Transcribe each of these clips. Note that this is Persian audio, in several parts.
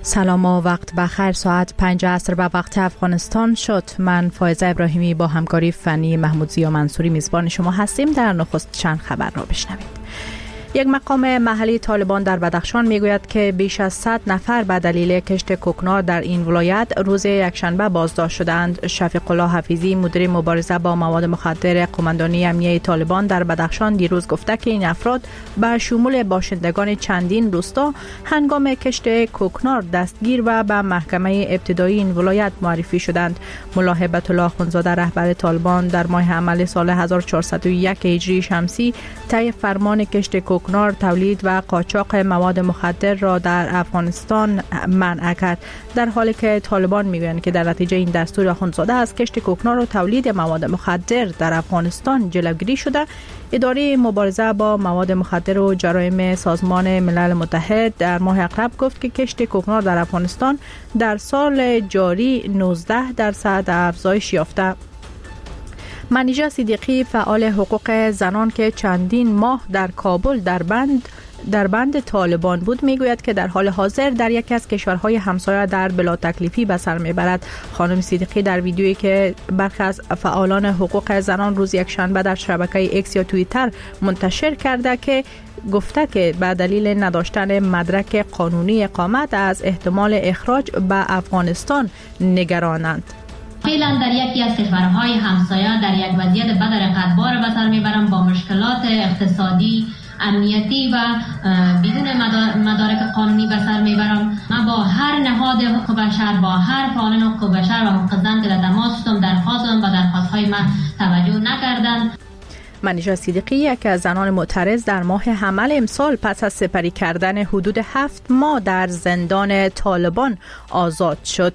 سلام و وقت بخیر. ساعت 5 عصر به وقت افغانستان شد. من فائزه ابراهیمی با همکاری فنی محمودزیا منصوری میزبان شما هستیم. در نخست چند خبر را بشنوید. یک مقام محلی طالبان در بدخشان میگوید که بیش از 100 نفر به دلیل کشت کوکنار در این ولایت روز یکشنبه بازداشت شدند. شفیق الله حفیظی مدیر مبارزه با مواد مخدر قماندانی امنیه طالبان در بدخشان دیروز گفته که این افراد به شمول باشندگان چندین روستا هنگام کشت کوکنار دستگیر و به محکمه ابتدایی این ولایت معرفی شدند. ملا هیبت الله اخوندزاده رهبر طالبان در ماه عمل سال 1401 هجری شمسی طی فرمان کشت کوکنار، تولید و قاچاق مواد مخدر را در افغانستان منع کرد، در حالی که طالبان میگویند که در نتیجه این دستور اخوندزاده از کشت کوکنار و تولید مواد مخدر در افغانستان جلوگیری شده. اداره مبارزه با مواد مخدر و جرایم سازمان ملل متحد در ماه اقرب گفت که کشت کوکنار در افغانستان در سال جاری 19% افزایش یافته. منیژه صدیقی فعال حقوق زنان که چندین ماه در کابل در بند طالبان بود میگوید که در حال حاضر در یکی از کشورهای همسایه در بلا تکلیفی به سر میبرد. خانم صدیقی در ویدیویی که برخی از فعالان حقوق زنان روز یکشنبه در شبکه ایکس یا توییتر منتشر کرده که گفته که به دلیل نداشتن مدرک قانونی اقامت از احتمال اخراج به افغانستان نگرانند. فعلا در یکی از کشورهای همسایه در یک وضعیت بد رقتبار به سر میبرم، با مشکلات اقتصادی، امنیتی و بدون مدارک قانونی به سر میبرم. من با هر نهاد حقوق بشر، با هر فعالان حقوق بشر و حقوق زن که در تماس شدم، درخواستم و درخواستهای من توجه نکردند. منیژه صدیقی یکی از زنان معترض در ماه حمل امسال پس از سپری کردن حدود 7 ماه در زندان طالبان آزاد شد.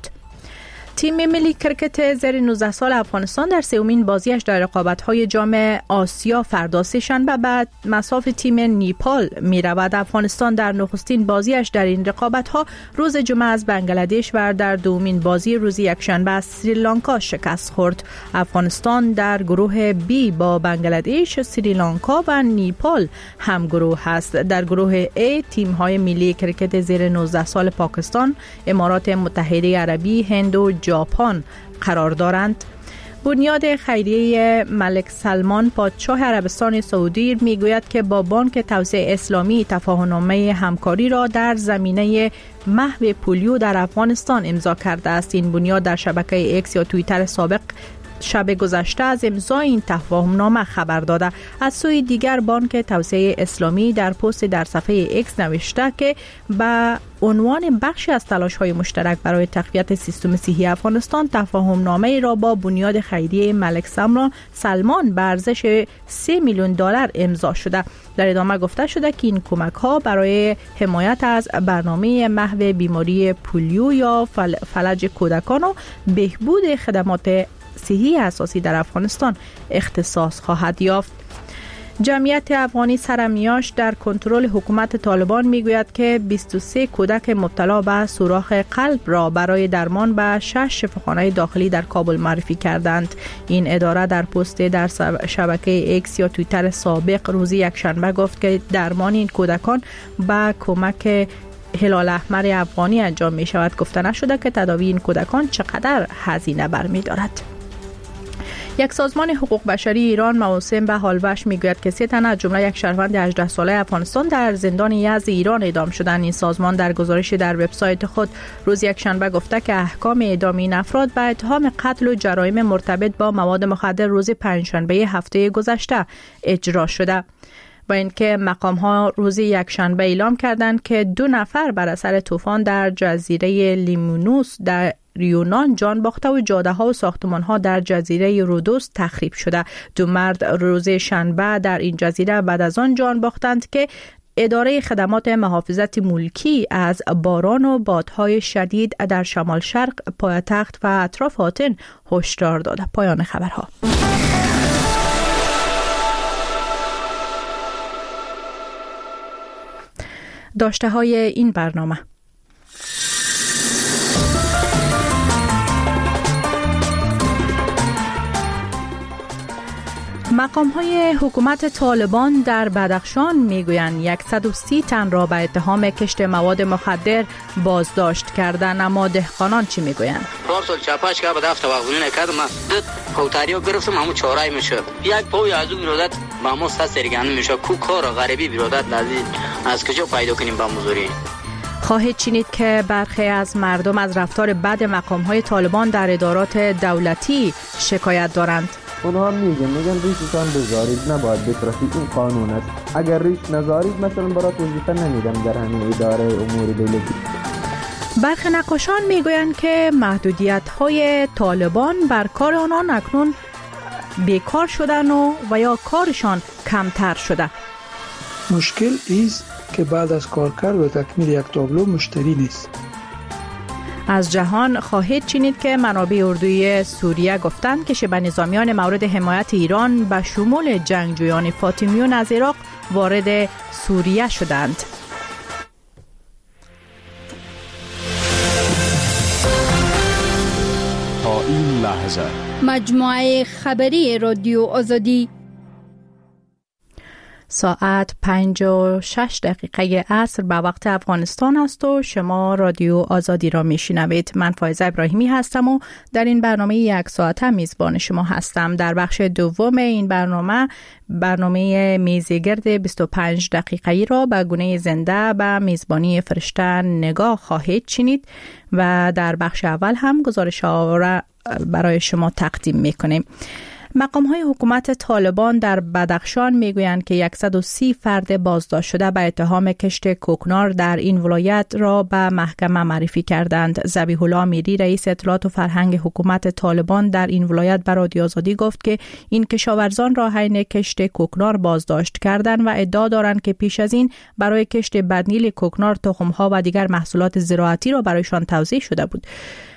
تیم ملی کرکت زیر 19 سال افغانستان در سومین بازیش در رقابت‌های جام آسیا فردا سه‌شنبه به مصاف تیم نیپال می‌رود. افغانستان در نخستین بازیش در این رقابت‌ها روز جمعه از بنگلادش و در دومین بازی روز یکشنبه از سریلانکا شکست خورد. افغانستان در گروه B با بنگلادش، سریلانکا و نیپال همگروه است. در گروه A تیم‌های ملی کرکت زیر 19 سال پاکستان، امارات متحده عربی، هند و ژاپن قرار دارند. بنیاد خیریه ملک سلمان پادشاه عربستان سعودی میگوید که با بانک توسعه اسلامی تفاهم‌نامه همکاری را در زمینه محو پولیو در افغانستان امضا کرده است. این بنیاد در شبکه ایکس یا توییتر سابق شب گذشته از امضای این تفاهم‌نامه خبر داده. از سوی دیگر بانک توسعه اسلامی در پست در صفحه ایکس نوشته که به عنوان بخشی از تلاش‌های مشترک برای تقویت سیستم صحی افغانستان تفاهم‌نامه را با بنیاد خیریه ملک سلمان به ارزش $3 میلیون امضا شده. در ادامه گفته شده که این کمک‌ها برای حمایت از برنامه محو بیماری پولیو یا فلج کودکان و بهبود خدمات صحی اساسی در افغانستان اختصاص خواهد یافت. جمعیت افغانی سرمیاش در کنترل حکومت طالبان میگوید که 23 کودک مبتلا به سوراخ قلب را برای درمان به 6 شفاخانه داخلی در کابل معرفی کردند. این اداره در پست در شبکه ایکس یا توییتر سابق روز یکشنبه گفت که درمان این کودکان با کمک هلال احمر افغانی انجام می شود. گفته نشده که تداوی این کودکان چقدر هزینه برمی دارد. یک سازمان حقوق بشری ایران موسم به حالوش میگوید که 3 تن از جمله یک شهروند 18 ساله افغانستان در زندان یزد ایران اعدام شدند. این سازمان در گزارشی در وبسایت خود روز یکشنبه گفته که احکام اعدام این افراد به اتهام قتل و جرایم مرتبط با مواد مخدر روز پنجشنبه هفته گذشته اجرا شده. با اینکه مقام‌ها روز یکشنبه اعلام کردند که 2 نفر بر اثر طوفان در جزیره لیمونوس در یونان جان باخته و جاده‌ها و ساختمان‌ها در جزیره رودوس تخریب شده. 2 مرد روز شنبه در این جزیره بعد از آن جان باختند که اداره خدمات محافظت ملکی از باران و بادهای شدید در شمال شرق پایتخت و اطراف آتن هشدار داده. پایان خبرها. داشته های این برنامه: مقام‌های حکومت طالبان در بدخشان میگویند 130 تن را به اتهام کشت مواد مخدر بازداشت کردند، اما دهقانان چی میگویند؟ پارسال چاپاش که به دفتر واقعونه کردم دو پوتاریو گرفتم همون چهارای میشه یک پوی از اون برادر مامو سرگرم میشه کو کار غریبی برادر لازم از کجا پیدا کنیم با مزوری. خواهید شنید که برخی از مردم از رفتار بد مقام‌های طالبان در ادارات دولتی شکایت دارند. اونها میگن ریشتان بذارید، نباید بترسید، این قانون است. اگر ریش نذارید مثلا برات وظیفه نمیدم در همین اداره امور دولتی. برخی نقاشان میگویند که محدودیت‌های طالبان بر کار آنان اکنون بیکار شدن و یا کارشان کمتر شده. مشکل ایست که بعد از کار کرد و تکمیل یک تابلو مشتری نیست. از جهان خواهید شنید که منابع اردوی سوریه گفتند که شبه نظامیان مورد حمایت ایران به شمول جنگجویان فاطمیون از عراق وارد سوریه شدند. تا این لحظه مجموعه خبری رادیو آزادی ساعت 5:06 عصر به وقت افغانستان است و شما رادیو آزادی را میشنوید. من فایزه ابراهیمی هستم و در این برنامه یک ساعته میزبان شما هستم. در بخش دوم این برنامه میزگرد 25 دقیقه‌ای را به گونه زنده به میزبانی فرشته نگاه خواهید شنید و در بخش اول هم گزارش ها را برای شما تقدیم میکنیم. مقام‌های حکومت طالبان در بدخشان میگویند که 130 فرد بازداشت شده به اتهام کشت کوکنار در این ولایت را به محکمه معرفی کردند. ذبیح الله میری رئیس اطلاعات و فرهنگ حکومت طالبان در این ولایت به رادیو آزادی گفت که این کشاورزان را حین کشت کوکنار بازداشت کردند و ادعا دارند که پیش از این برای کشت بدنیل کوکنار تخم‌ها و دیگر محصولات زراعتی را برایشان توزیع شده بود.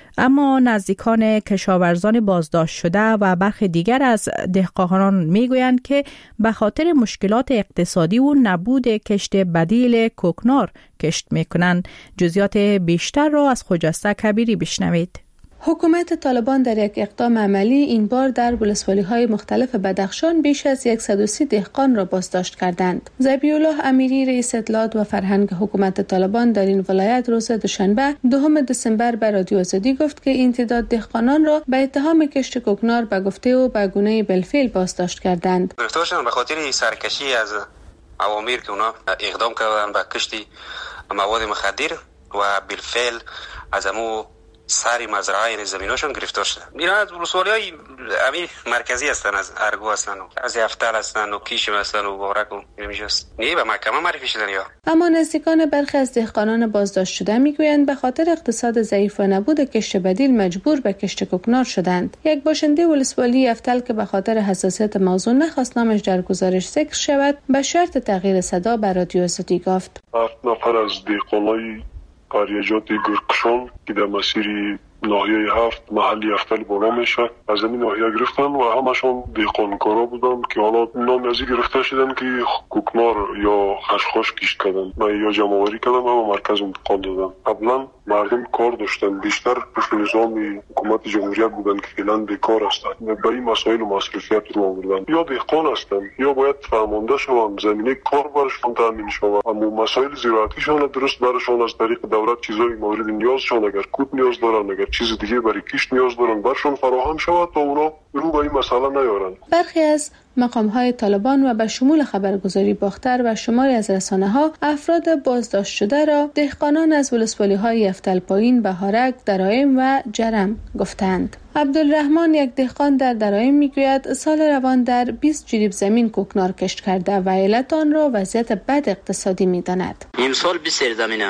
اما نزدیکان کشاورزان بازداشت شده و برخی دیگر از دهقانان میگویند که به خاطر مشکلات اقتصادی و نبود کشت بدیل کوکنار کشت میکنند. جزئیات بیشتر را از خجسته کبیری بشنوید. حکومت طالبان در یک اقدام عملی این بار در ولسوالی‌های مختلف بدخشان بیش از 130 دهقان را بازداشت کردند. ذبیح الله امیری رئیس اطلاعات و فرهنگ حکومت طالبان در این ولایت روز دوشنبه 2 دسامبر به رادیو آزادی گفت که این تعداد دهقانان را به اتهام کشت کوکنار به گفته او به گونه بالفعل بازداشت کردند. گرفتارشان به خاطر سرکشی از اوامر که اونا اقدام کردند به کشت مواد مخدر و بالفعل از امو سری مزرعه زمیناشون گرفتار شده. اینا از ولسوالی‌های امیر مرکزی هستن، از ارگو هستن و از یفتل هستن و کیشم هستن و بارک و نمیشست. نه به محکمه معرفی شدن یا. اما نزدیکان برخی از دهقانان بازداشت شده میگویند به خاطر اقتصاد ضعیف و نبود کشت بدیل مجبور به کشت کوکنار شدند. یک باشنده ولسوالی یفتل که به خاطر حساسیت موضوع نخواست نامش در گزارش ذکر شود به شرط تغییر صدا به رادیو آزادی گفت. 7 نفر از دهقانای قریه‌جات گرکشان که در مسیر ناحیه 7 محلی یفتل بالا میشه از این ناحیه گرفتن و همشون دهقانکارا بودن که حالا نام از گرفته شدن که کوکنار یا خشخاش کشت کردن من یا جمع‌آوری کردن و مرکز انتقال دادن. قبلا مردم کار داشتن، بیشتر پشت نظام حکومت جمهوریت بودن که فعلا بیکار هستند. به این مسائل و مصرفیت رو آوردن. یا دهقان هستند یا باید فرمانده شوند، زمینه کار برشون تامین شود، اما مسائل زراعتیشون درست برشون از طریق دولت چیزای مورد نیازشون اگر کود نیاز دارن، اگر چیز دیگه برای کشت نیاز دارن برشون فراهم شود تا اونا رو به این مسئله نیارن. برخی از مقام‌های طالبان و به شمول خبرگزاری باختر و شماری از رسانه‌ها افراد بازداشت شده را دهقانان از ولسوالی‌های یفتل پایین، بهارک، درایم و جرم گفتند. عبدالرحمن یک دهقان در درایم میگوید سال روان در 20 جریب زمین کوکنار کشت کرده و علت آن را وضعیت بد اقتصادی می‌داند. امسال 20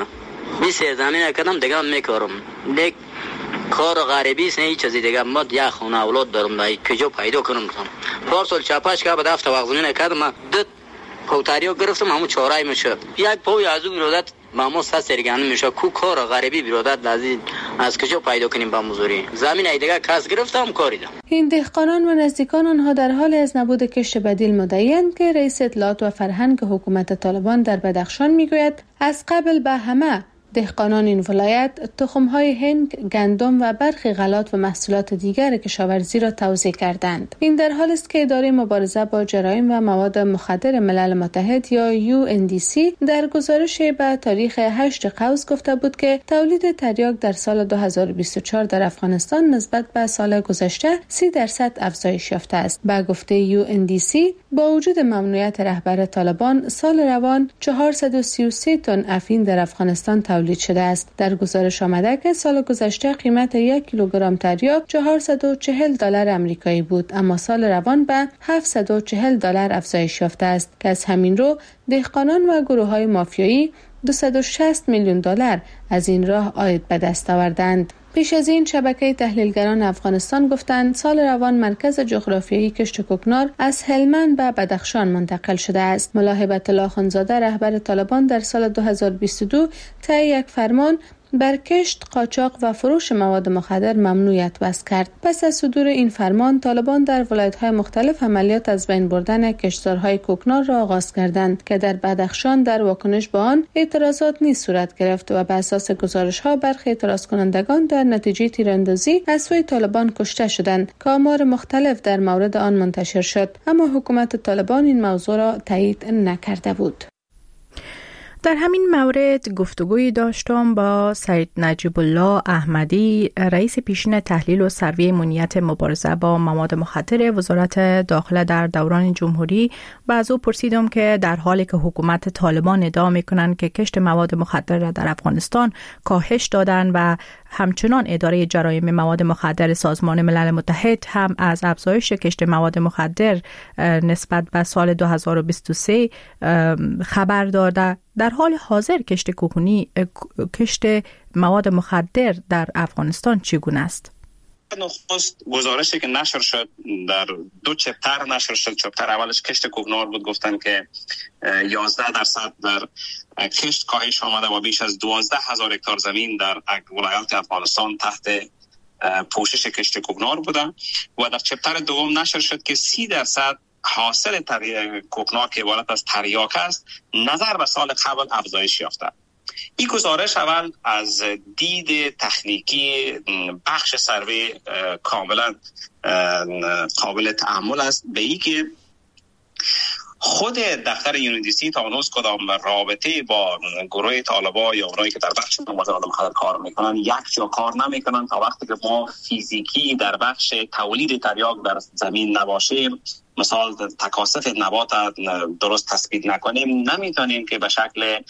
زمینه کردم دیگه میکارم. دیگه کار غریبی است، نه هیچ چیزی دیگه. ما یک خونه اولاد دارم، کجا پیدا کنم؟ پارسال چاپاش که به دفتر واقعونه کردم دو پوتاریو گرفتم همون چهارای میشه یک پوی از اون برادر مامو سرگرم میشه کو کار غریبی برادر لازم از کجا پیدا کنیم با مزوری زمین دیگه کس گرفتم کاریدم. این دهقانان و نزدیکان آنها در حال از نبود کشت بدیل مدعی‌اند که رئیس اطلاعات و فرهنگ حکومت طالبان در بدخشان میگوید از قبل به همه دهقانان این ولایت تخم‌های هنگ، گندم و برخی غلات و محصولات دیگر کشاورزی را توزیع کردند. این در حالی است که اداره مبارزه با جرایم و مواد مخدر ملل متحد یا UNDC در گزارش به تاریخ 8 قوس گفته بود که تولید تریاک در سال 2024 در افغانستان نسبت به سال گذشته 30% افزایش یافته است. به گفته UNDC با وجود ممنوعیت رهبر طالبان سال روان 433 تن افیون در افغانستان تولید شده است. در گزارش آمده که سال گذشته قیمت 1 کیلوگرم تریاک $440 آمریکایی بود، اما سال روان به $740 افزایش یافته است که از همین رو دهقانان و گروه‌های مافیایی $260 میلیون از این راه عاید به دست آوردند. پیش از این شبکه تحلیلگران افغانستان گفتند سال روان مرکز جغرافیایی کشت کوکنار از هلمند به بدخشان منتقل شده است. ملا هبت الله خانزاده رهبر طالبان در سال 2022 طی یک فرمان بر کشت، قاچاق و فروش مواد مخدر ممنوعیت وضع کرد. پس از صدور این فرمان، طالبان در ولایت‌های مختلف عملیات از بین بردن کشتزارهای کوکنار را آغاز کردند که در بدخشان در واکنش به آن اعتراضات نیز صورت گرفت و بر اساس گزارش‌ها برخی اعتراض کنندگان در نتیجه تیراندازی از سوی طالبان کشته شدند که آمار مختلف در مورد آن منتشر شد، اما حکومت طالبان این موضوع را تایید نکرده بود. در همین مورد گفتگوی داشتم با سید نجیب الله احمدی، رئیس پیشین تحلیل و سروی امنیت مبارزه با مواد مخدر وزارت داخله در دوران جمهوری، و از او پرسیدم که در حالی که حکومت طالبان ادعا میکنند که کشت مواد مخدر را در افغانستان کاهش دادن و همچنان اداره جرایم مواد مخدر سازمان ملل متحد هم از افزایش کشت مواد مخدر نسبت به سال 2023 خبر داده، در حال حاضر کشت مواد مخدر در افغانستان چگونه است؟ نخست گزارشی که نشر شد در 2 چپتر نشر شد. چپتر اولش کشت کوکنار بود، گفتن که 11% در کشت کاهش آمده و بیش از 12,000 هکتار زمین در ولایات افغانستان تحت پوشش کشت کوکنار بوده. و در چپتر دوم نشر شد که 30% حاصل کوکنار که عبارت از تریاک است نظر به سال قبل افزایش یافته. این گزارش اول از دید تکنیکی بخش سروی کاملا قابل تأمل است، به این که خود دفتر UNDC تا هنوز کدام رابطه با گروه طالبان یا اونایی که در بخش مواد مخدر کار میکنن یک جا کار نمیکنن تا وقتی که ما فیزیکی در بخش تولید تریاک در زمین نباشیم، مثال تکاثف نبات درست تثبیت نکنیم، نمیتونیم که به شکل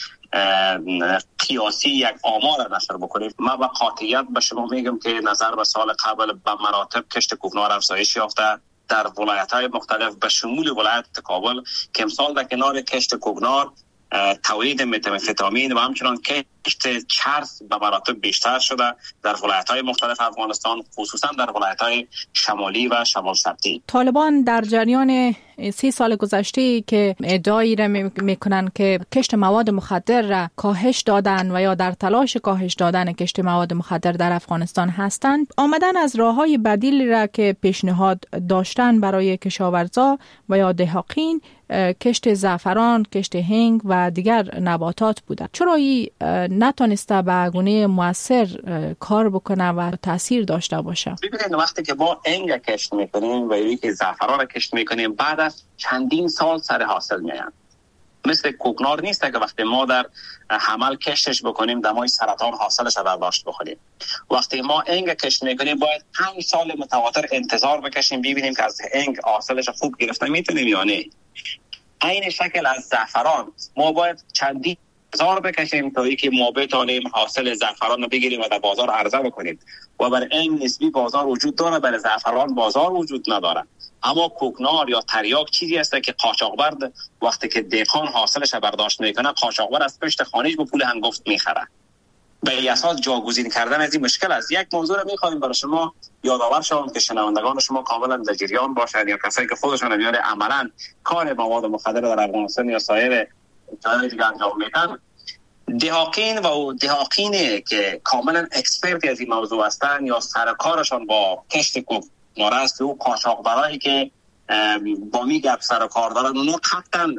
قیاسی یک آمار نشر بکنیم. من با قاطعیت به شما میگم که نظر به سال قبل به مراتب کشت کوکنار افزایش یافته در ولایت‌های مختلف به شمول ولایت کابل که امسال در کنار کشت کوکنار تولید متامفتامین و همچنان کشت چرس به مراتب بیشتر شده در ولایت‌های مختلف افغانستان، خصوصا در ولایت‌های شمالی و شمال شرقی. طالبان در جریان 30 سال گذشته که ادعایی را میکنن که کشت مواد مخدر را کاهش دادن و یا در تلاش کاهش دادن کشت مواد مخدر در افغانستان هستند، آمدن از راه‌های بدیل را که پیشنهاد داشتن برای کشاورزا و یا دهقان کشت زعفران، کشت هنگ و دیگر نباتات بوده. چرا این نتونسته به گونه مؤثر کار بکنه و تاثیر داشته باشه؟ ببینید وقتی که ما هنگ کشت میکنیم و یکی که زعفران کشت میکنیم بعد از چندین سال سر حاصل میایند. مثل کوکنار نیست که وقتی ما در حمل کشتش بکنیم دمای سرطان حاصلش رو برداشت بکنیم. وقتی ما هنگ کشت میکنیم باید 5 سال متواتر انتظار بکشیم ببینیم که از هنگ حاصلش خوب گرفته میتونیم یا نه. این شکل از زعفران ما باید چندین هزار بکشیم تا اینکه ما بتونیم حاصل زعفران رو بگیریم و در بازار عرضه بکنیم و برای این نسبی بازار وجود داره، برای زعفران بازار وجود نداره. اما کوکنار یا تریاک چیزی است که قاچاقبر وقتی که دهقان حاصلش برداشت میکنه قاچاقبر از پشت خانه‌اش به پول هنگفت میخره. به این اساس جاگزین کردن از این مشکل است. یک موضوع رو می‌خوایم برای شما یادآور شوم که شنوندگان شما کاملا در جریان باشند یا کسایی که خودشون میاد عملاً کار مواد مخدر در افغانستان یا سایر جای دیگه انجام میدن. دهقانی که کاملا اکسپرت از این موضوع هستند یا سرکارشان با کشت کوکنار است و قاچاقبرایی که با می گپ سر و کار دارن. اونا قطعا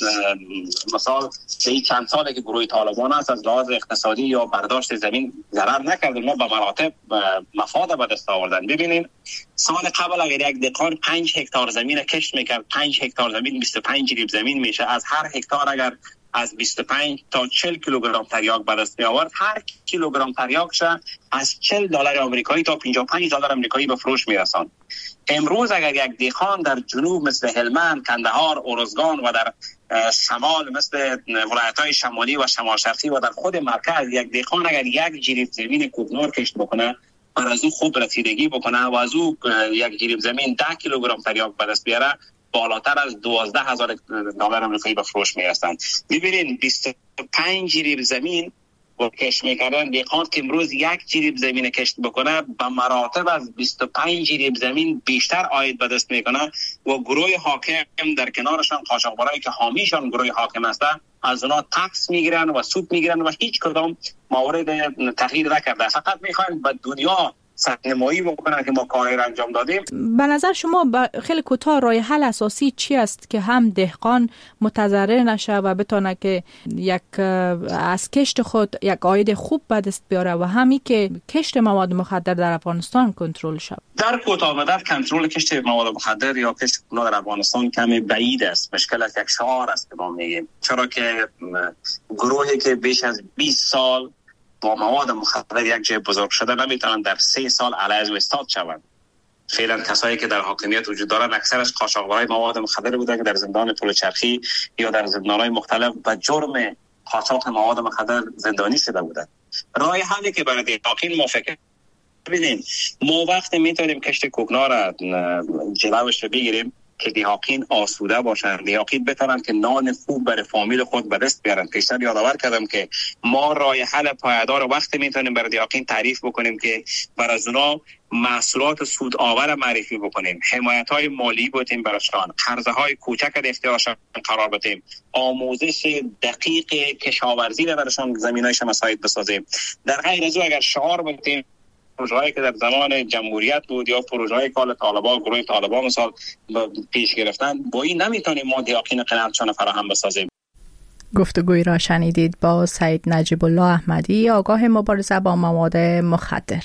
مثال این چند ساله که گروه طالبان است از لحاظ اقتصادی یا برداشت زمین ضرر نکردن، ما به مراتب مفاد به دست آوردن. ببینید سال قبل اگر یک دهقان 5 هکتار زمین کشت میکرد، 5 هکتار زمین 25 جریب زمین میشه. از هر هکتار اگر از 25 تا 40 کیلوگرم تریاک به دست می آورد، هر کیلوگرم تریاکش از $40 آمریکایی تا $55 آمریکایی به فروش میرساند. امروز اگر یک دهقان در جنوب مثل هلمند، کندهار، ارزگان و در شمال مثل ولایت‌های شمالی و شمال شرقی و در خود مرکز یک دهقان اگر یک جریب زمین کوکنار کشت بکنه، بر از او خوب رسیدگی بکنه و از او یک جریب زمین 10 کیلوگرم تریاک به دست بیاره، بالاتر از $12,000 آمریکایی به فروش میرسند. ببینید 25 جریب زمین و کشت میکردن دهقان که امروز یک جریب زمین کشت بکنه به مراتب از 25 جریب زمین بیشتر عاید به دست میکنه و گروه حاکم در کنارشان قاچاقبرایی که حامیشان گروه حاکم هستند از اونا تکس میگیرن و سود میگیرن و هیچ کدام مورد تغییر نکرده. فقط میخواین به دنیا سرنمایی بکنن که ما کاری را انجام دادیم. به نظر شما خیلی کوتاه راه حل اساسی چی است که هم دهقان متضرر نشه و بتونه که از کشت خود یک عاید خوب به دست بیاره و همی که کشت مواد مخدر در افغانستان کنترل شود؟ در کوتاه مدت کنترل کشت مواد مخدر یا کشت کوکنار در افغانستان کمی بعید است. مشکل از یک شعار است که ما میگیم، چرا که گروهی که بیش از 20 سال با مواد مخدر یک جای بزرگ شده نمیتونن در 3 سال علیه و استاد شوند. فعلا کسایی که در حاکمیت وجود دارن اکثرش قاچاقبرای مواد مخدر بودن که در زندان پل چرخی یا در زندان‌های مختلف به جرم قاچاق مواد مخدر زندانی شده بودن. راه حلی که برای دهقان ما فکر ببینیم، ما وقتی میتونیم کشت کوکنار را جلوش رو بگیریم که دهقان آسوده باشن، دهقان بتونن که نان خوب برای فامیل خود به دست بیارن. پیشتر یادآور کردم که ما راه حل پایدار وقتی میتونیم برای دهقان تعریف بکنیم که برای از اونا محصولات سود آور معرفی بکنیم، حمایت‌های مالی بودیم براشان، قرضه‌های کوچک در اختیارشان قرار بدیم، آموزش دقیق کشاورزی را براشان زمینایش مساعد بسازیم. در غیر از او اگر شعار بودیم پروژه‌ای که در زمان جمهوریت بود یا پروژه‌های کال طالبان، گروه طالبان مثال پیش گرفتن، با این نمیتونیم ما دهقان قناعتشان فراهم بسازیم. گفتگوی را شنیدید با سید نجیب الله احمدی، آگاه مبارزه با مواد مخدر.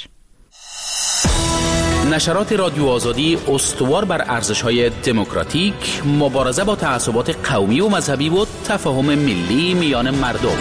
نشرات رادیو آزادی استوار بر ارزش‌های دموکراتیک، مبارزه با تعصبات قومی و مذهبی و تفاهم ملی میان مردم.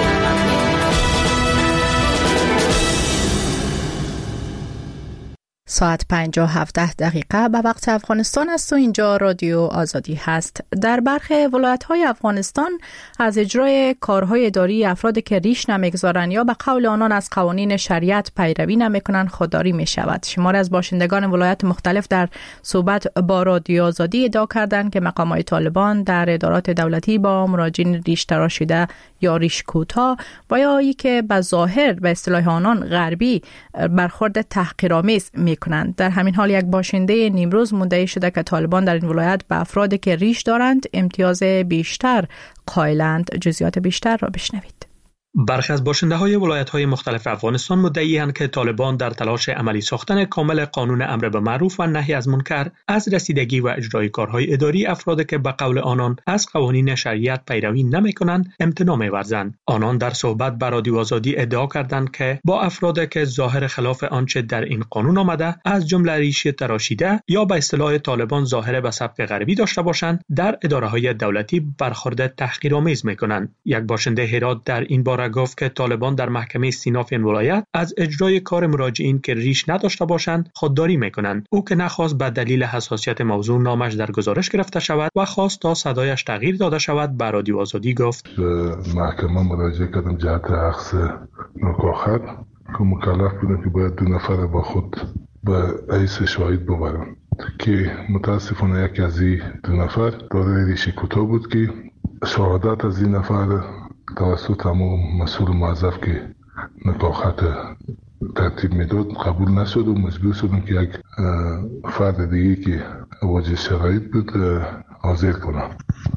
ساعت 5:17 به وقت افغانستان است و اینجا رادیو آزادی هست. در برخی ولایت‌های افغانستان از اجرای کارهای اداری افرادی که ریش نمیگذارند یا به قول آنان از قوانین شریعت پیروی نمیکنند خودداری می شود. شماری از باشندگان ولایت مختلف در صحبت با رادیو آزادی ادعا کردند که مقامات طالبان در ادارات دولتی با مراجعین ریش تراشیده یا ریش کوتاه و یا ای که به ظاهر به اصطلاح آنان غربی برخورد تحقیرآمیز میکنند. در همین حال یک باشنده نیمروز مدعی شده که طالبان در این ولایت به افرادی که ریش دارند امتیاز بیشتر قائلند. جزئیات بیشتر را بشنوید. برخی از باشنده‌های ولایت‌های مختلف افغانستان مدعی‌اند که طالبان در تلاش عملی ساختن کامل قانون امر بالمعروف و نهی از منکر از رسیدگی و اجرای کارهای اداری افرادی که به قول آنان از قوانین شریعت پیروی نمی‌کنند امتناع می‌ورزند. آنان در صحبت با رادیو آزادی ادعا کردند که با افرادی که ظاهر خلاف آنچه در این قانون آمده از جمله ریش تراشیده یا به اصطلاح طالبان ظاهر به سبک غربی داشته باشند در اداره‌های دولتی برخورد تحقیرآمیز می‌کنند. یک باشنده هرات در این باره گفت که طالبان در محکمه استیناف این ولایت از اجرای کار مراجعین که ریش نداشته باشند خودداری میکنند. او که نخواست به دلیل حساسیت موضوع نامش در گزارش گرفته شود و خواست تا صدایش تغییر داده شود به رادیو آزادی گفت محکمه مراجعه کردم جهت اخذ نکاخت که مکلف بودم که باید 2 نفر با خود به حیث شاهد ببرم که متاسفانه یکی از این 2 نفر دارای ریش کوتاه بود که شهادت از این نفر توسط همون مسئول موظف که نکاخت ترتیب میداد قبول نشد و مجبور شدم که یک فرد دیگه که واجه شرایط بود حاضر کنم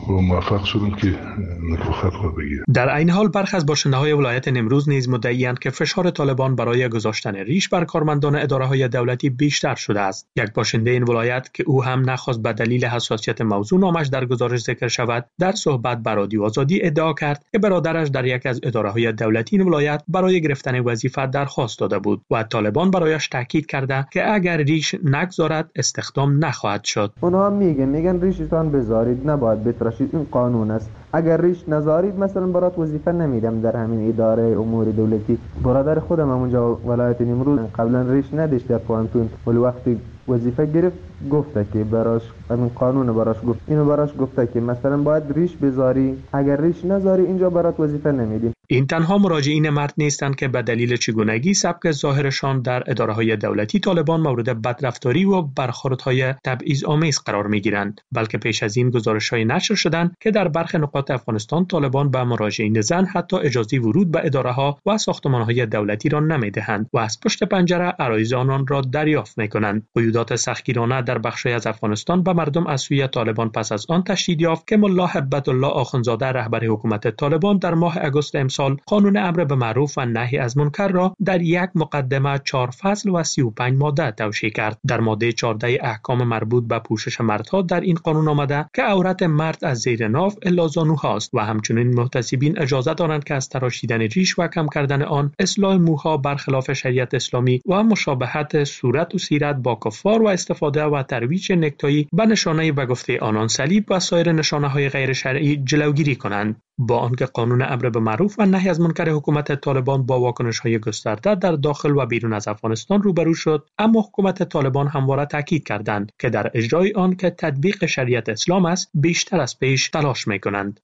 و موفق شدم که نکوخط رو بگیرم. در این حال برخی از باشنده‌های ولایت نیمروز نیز مدعی‌اند که فشار طالبان برای گذاشتن ریش بر کارمندان اداره‌های دولتی بیشتر شده است. یک باشنده این ولایت که او هم نخواست به دلیل حساسیت موضوع نامش در گزارش ذکر شود، در صحبت با رادیو آزادی ادعا کرد که برادرش در یک از اداره‌های دولتی این ولایت برای گرفتن وظیفه درخواست داده بود و طالبان برایش تاکید کرده که اگر ریش نگذارد استخدام نخواهد شد. اونها میگن ریشتان بذارید، نباید بتراشید، این قانون است. اگر ریش نذارید مثلا برات وظیفه نمیدم در همین اداره امور دولتی. برادر خودم اونجا ولایت نیمروز قبلا ریش نداشت در پوانتون، ولی وقتی وظیفه گرفت گفته که براش همین قانون براش گفت، اینو براش گفته که مثلا باید ریش بذاری، اگر ریش نذاری اینجا برات وظیفه نمیدیم. این تنها مراجعین مرد نیستند که به دلیل چگونگی سبک ظاهرشان در اداره‌های دولتی طالبان مورد بدرفتاری و برخوردهای تبعیض‌آمیز قرار می‌گیرند، بلکه پیش از این گزارش‌های نشر شدند که در برخی نقاط افغانستان طالبان به مراجعین زن حتی اجازه ورود به اداره‌ها و ساختمان‌های دولتی را نمی‌دهند و از پشت پنجره عرایض آنان را دریافت می‌کنند. قیودات سختگیرانه در بخشی از افغانستان به مردم از سوی طالبان پس از آن تشدید یافت که ملا هبت الله آخوندزاده رهبر حکومت طالبان در ماه اگست امسال قانون امر به معروف و نهی از منکر را در یک مقدمه 4 فصل و 35 ماده توشیح کرد. در ماده 14 احکام مربوط به پوشش مردها در این قانون آمده که عورت مرد از زیر ناف الا زانوهاست و همچنین محتسبین اجازه دارند که از تراشیدن ریش و کم کردن آن، اصلاح موها برخلاف شریعت اسلامی و مشابهت صورت و سیرت با کفار و استفاده و ترویج نکتایی به نشانه به گفته آنان صلیب و سایر نشانه‌های غیر شرعی جلوگیری کنند. با آنکه قانون امر به معروف و نهی از منکر حکومت طالبان با واکنش‌های گسترده در داخل و بیرون از افغانستان روبرو شد، اما حکومت طالبان همواره تاکید کردند که در اجرای آن که تطبیق شریعت اسلام است بیشتر از پیش تلاش می‌کنند.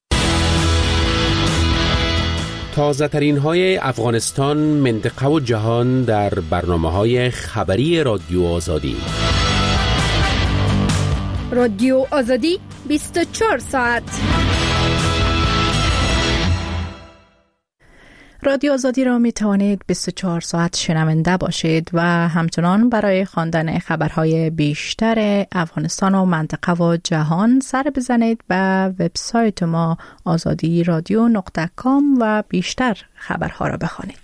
تازه ترین های افغانستان، منطقه و جهان در برنامه‌های خبری رادیو آزادی. رادیو آزادی 24 ساعت. رادیو آزادی را می توانید 24 ساعت شنونده باشید و همچنان برای خواندن خبرهای بیشتر افغانستان و منطقه و جهان سر بزنید به وبسایت ما azadi.radio.com و بیشتر خبرها را بخوانید.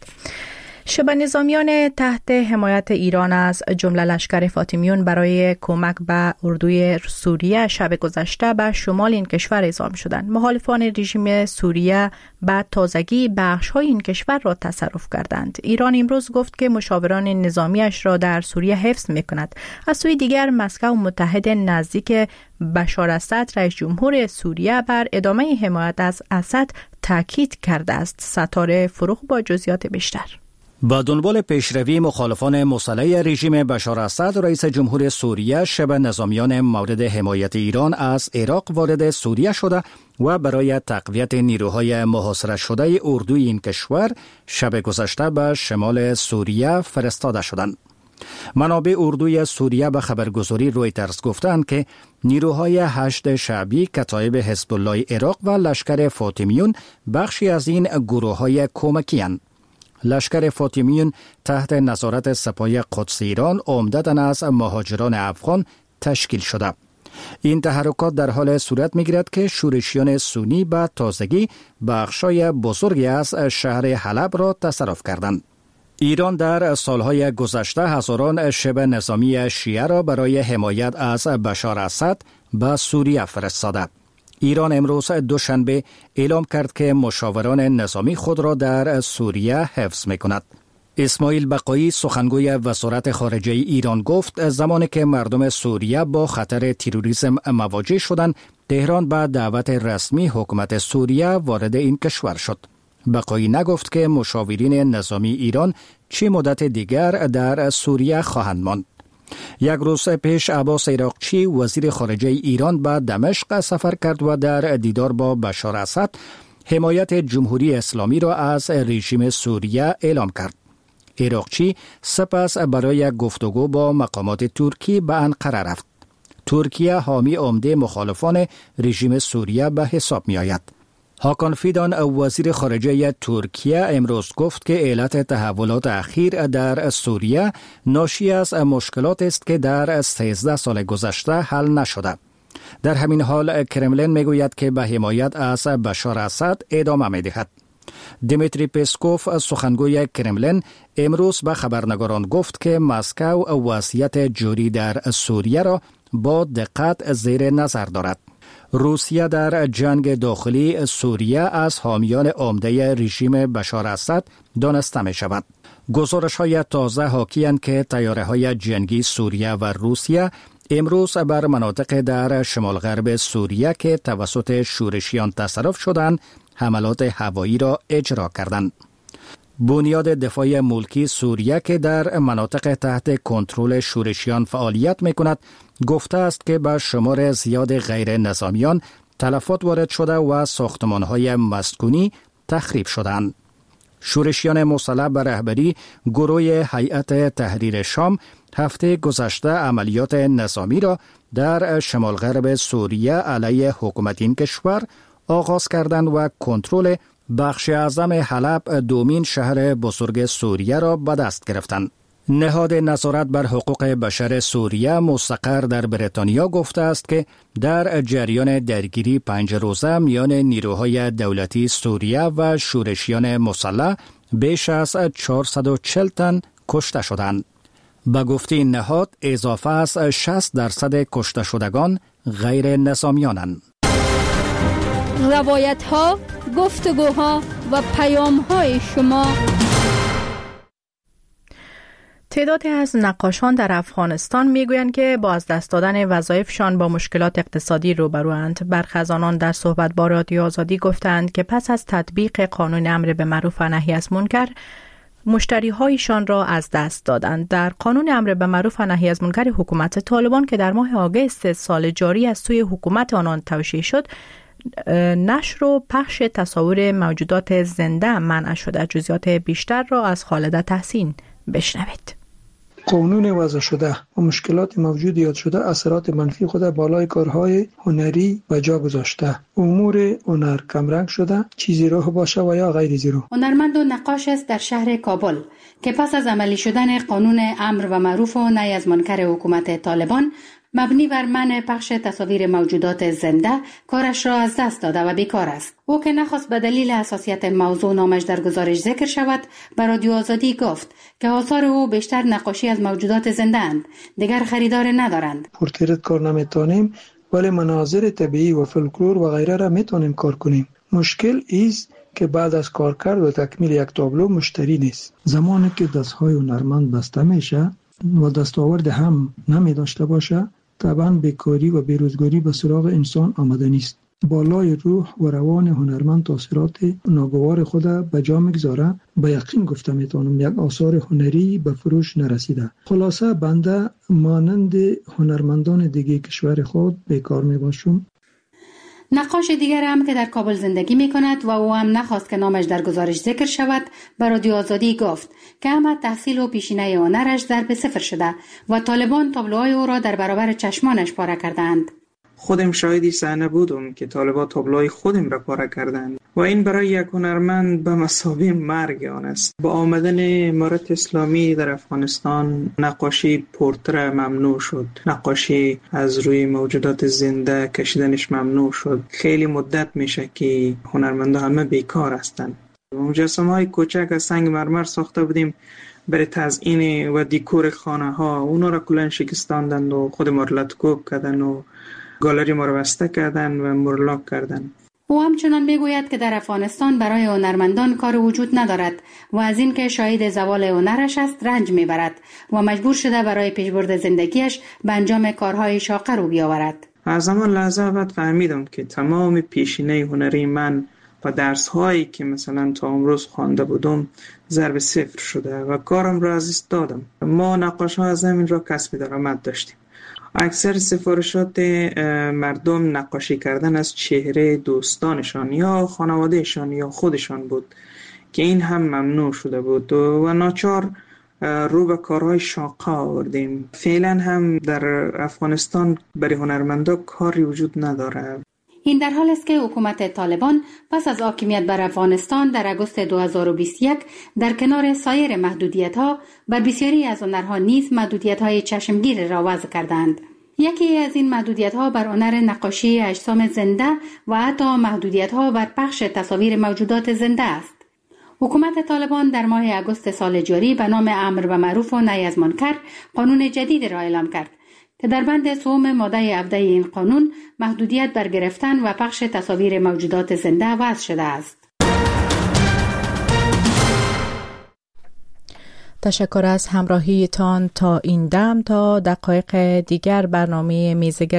شبه نظامیان تحت حمایت ایران از جمله لشکر فاطمیون برای کمک به اردوی سوریه شب گذشته به شمال این کشور اعزام شدند. مخالفان رژیم سوریه بعد تازگی بخش‌های این کشور را تصرف کردند. ایران امروز گفت که مشاوران نظامیش را در سوریه حفظ می‌کند. از سوی دیگر مسکو متحد نزدیک بشار اسد رئیس جمهور سوریه بر ادامه حمایت از اسد تاکید کرده است. ستاره فروغ با جزئیات بیشتر. با دنبال پیشروی مخالفان مسلح رژیم بشار اسد، رئیس جمهور سوریه شب نظامیان مورد حمایت ایران از عراق وارد سوریه شده و برای تقویت نیروهای محاصره شده اردوی این کشور شب گذشته به شمال سوریه فرستاده شدند. منابع اردوی سوریه به خبرگزاری رویترز گفتند که نیروهای هشت شعبی، کتایب حزب الله عراق و لشکر فاطمیون بخشی از این گروه‌های کمکی اند. لشکر فاطمیون تحت نظارت سپاه قدس ایران عمدتاً از مهاجران افغان تشکیل شده. این تحرکات در حال صورت می‌گیرد که شورشیان سنی به تازگی بخشای بزرگی از شهر حلب را تصرف کردند. ایران در سالهای گذشته هزاران شبه نظامی شیعه را برای حمایت از بشار اسد به سوریه فرستاده. ایران امروز دوشنبه اعلام کرد که مشاوران نظامی خود را در سوریه حفظ می‌کند. اسماعیل بقایی سخنگوی وزارت خارجه ایران گفت زمانی که مردم سوریه با خطر تروریسم مواجه شدند، تهران به دعوت رسمی حکومت سوریه وارد این کشور شد. بقایی نگفت که مشاورین نظامی ایران چه مدت دیگر در سوریه خواهند ماند. یک روز پیش عباس عراقچی وزیر خارجه ایران به دمشق سفر کرد و در دیدار با بشار اسد حمایت جمهوری اسلامی را از رژیم سوریه اعلام کرد. عراقچی سپس برای گفتگو با مقامات ترکی به انقره رفت. ترکیه حامی عمده مخالفان رژیم سوریه به حساب می آید. هاکان فیدان وزیر خارجه ترکیه امروز گفت که علت تحولات اخیر در سوریه ناشی از مشکلات است که در 13 سال گذشته حل نشده. در همین حال کرملین میگوید که به حمایت از بشار اسد ادامه میدهد. دیمیتری پسکوف سخنگوی کرملین امروز به خبرنگاران گفت که مسکو وضعیت جاری در سوریه را با دقت زیر نظر دارد. روسیه در جنگ داخلی سوریه از حامیان عمده رژیم بشار اسد دانسته می شود. گزارش های تازه حاکی‌اند که تیاره های جنگی سوریه و روسیه امروز بر مناطق در شمال غرب سوریه که توسط شورشیان تصرف شدند حملات هوایی را اجرا کردند. بنیاد دفاع ملکی سوریه که در مناطق تحت کنترل شورشیان فعالیت می‌کند گفته است که به شمار زیاد غیر نظامیان تلفات وارد شده و ساختمان‌های مسکونی تخریب شدند. شورشیان مسلح به رهبری گروه هیئت تحریر شام هفته گذشته عملیات نظامی را در شمال غرب سوریه علیه حکومت این کشور آغاز کردند و کنترل بخش اعظم حلب دومین شهر بزرگ سوریه را به دست گرفتند. نهاد نظارت بر حقوق بشر سوریه مستقر در بریتانیا گفته است که در جریان درگیری 5 روزه میان نیروهای دولتی سوریه و شورشیان مسلح بیش از 440 تن کشته شدند. به گفته این نهاد اضافه از 60% کشته شدگان غیر نظامیانند. روایت ها، گفتگوها و پیام های شما. تعدادی از نقاشان در افغانستان میگویند که با از دست دادن وظایفشان با مشکلات اقتصادی روبروند. برخی از آنان در صحبت با رادیو آزادی گفتند که پس از تطبیق قانون امر به معروف و نهی از منکر مشتری‌هایشان را از دست دادند. در قانون امر به معروف و نهی از منکر حکومت طالبان که در ماه آگوست سال جاری از سوی حکومت آنان توشیح شد، نشر و پخش تصاویر موجودات زنده منع شده. جزئیات بیشتر را از خالده تحسین بشنوید. قانون وضع شده و مشکلات موجود یاد شده اثرات منفی خود بالای کارهای هنری و جا گذاشته. امور هنر کمرنگ شده، چیزی روح باشه و یا غیر زیرو. هنرمند و نقاش است در شهر کابل که پس از عملی شدن قانون امر و معروف و نهی از منکر حکومت طالبان مبنی بر منع پخش تصاویر موجودات زنده کارش را از دست داده و بیکار است. او که نخواست به دلیل حساسیت موضوع نامش در گزارش ذکر شود، به رادیو آزادی گفت که آثار او بیشتر نقاشی از موجودات زنده اند، دیگر خریدار ندارند. پورتریت کار نمیتونیم ولی مناظر طبیعی و فولکلور و غیره را میتونیم کار کنیم. مشکل ایست که بعد از کار کرد و تکمیل یک تابلو مشتری نیست. زمانی که دستهای هنرمند بسته میشه و دستاورد هم نمی داشته باشه، طبعا بیکاری و بیروزگاری به سراغ انسان آمده نیست. بالای روح و روان هنرمند تاثیرات ناگوار خود به جا میگذاره. به یقین گفته میتونم یک آثار هنری به فروش نرسیده. خلاصه بنده مانند هنرمندان دیگه کشور خود بیکار میباشم. نقاش دیگر هم که در کابل زندگی می کند و او هم نخواست که نامش در گزارش ذکر شود، به رادیو آزادی گفت که اما تحصیل و پیشینه هنرش ضرب صفر شده و طالبان تابلوهای او را در برابر چشمانش پاره کردند. خودم شاهدی صحنه بودم که طالبان تابلوهای خودم را پاره کردند و این برای یک هنرمند به مثابه مرگ آن است. با آمدن امارت اسلامی در افغانستان نقاشی پورتره ممنوع شد، نقاشی از روی موجودات زنده کشیدنش ممنوع شد. خیلی مدت میشه که هنرمندا همه بیکار هستند. مجسمه های کوچک از سنگ مرمر ساخته بودیم برای تزیین و دیکور خانه ها، اونا را کلن شکستاندند و خود ما را لطکوب کردن و گالری ما را بسته کردن و مرلاک کردن. او همچنان میگوید که در افغانستان برای هنرمندان کار وجود ندارد و از این که شاهد زوال هنرش است رنج میبرد و مجبور شده برای پیشبرد زندگیش به انجام کارهای شاقه رو بیاورد. از همان لحظه بعد فهمیدم که تمام پیشینه هنری من و درس‌هایی که مثلا تا امروز خوانده بودم ضرب صفر شده و کارم را از دست دادم. ما نقاش‌ها از همین را کسب درآمد داشتیم. اکثر سفارشات مردم نقاشی کردن از چهره دوستانشان یا خانوادهشان یا خودشان بود که این هم ممنوع شده بود و ناچار رو به کارهای شاقه آوردیم. فعلا هم در افغانستان برای هنرمندا کاری وجود نداره. این در حال است که حکومت طالبان پس از حاکمیت بر افغانستان در اگوست 2021 در کنار سایر محدودیت‌ها بر بسیاری از هنرها نیز محدودیت‌های چشمگیر را وضع کردند. یکی از این محدودیت‌ها بر هنر نقاشی اجسام زنده و حتی محدودیت‌ها بر پخش تصاویر موجودات زنده است. حکومت طالبان در ماه اگست سال جاری به نام امر به معروف و نهی از منکر قانون جدید را اعلام کرد که در بند سوم ماده 17 این قانون محدودیت بر گرفتن و پخش تصاویر موجودات زنده وضع شده است. تشکر از همراهیتان تا این دم. تا دقایق دیگر برنامه میز